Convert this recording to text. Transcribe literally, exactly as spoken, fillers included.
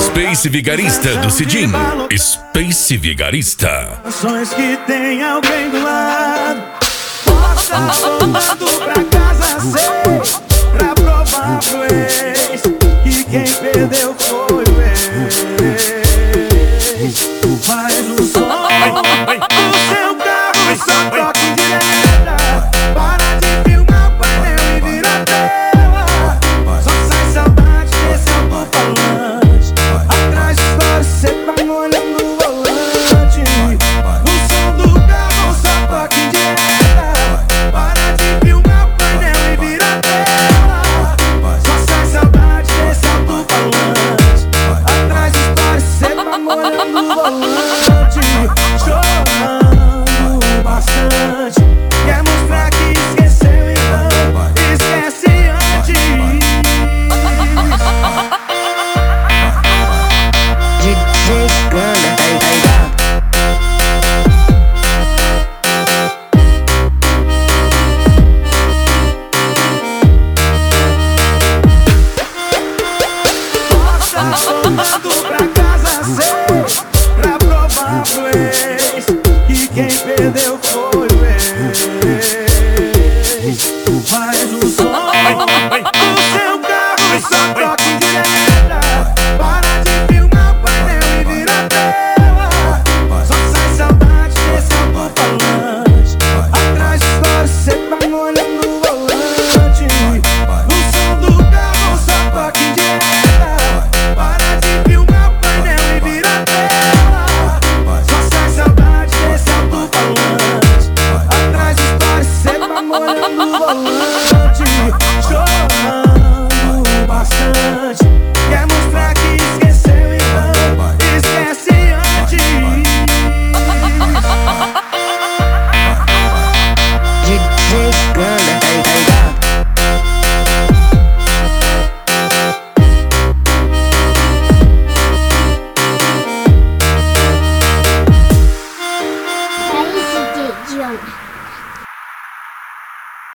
Space Vigarista do Cidinho. Space Vigarista. Sonhos que tem alguém do lado. Possa somando pra casa seis, pra provar pro ex que quem perdeu foi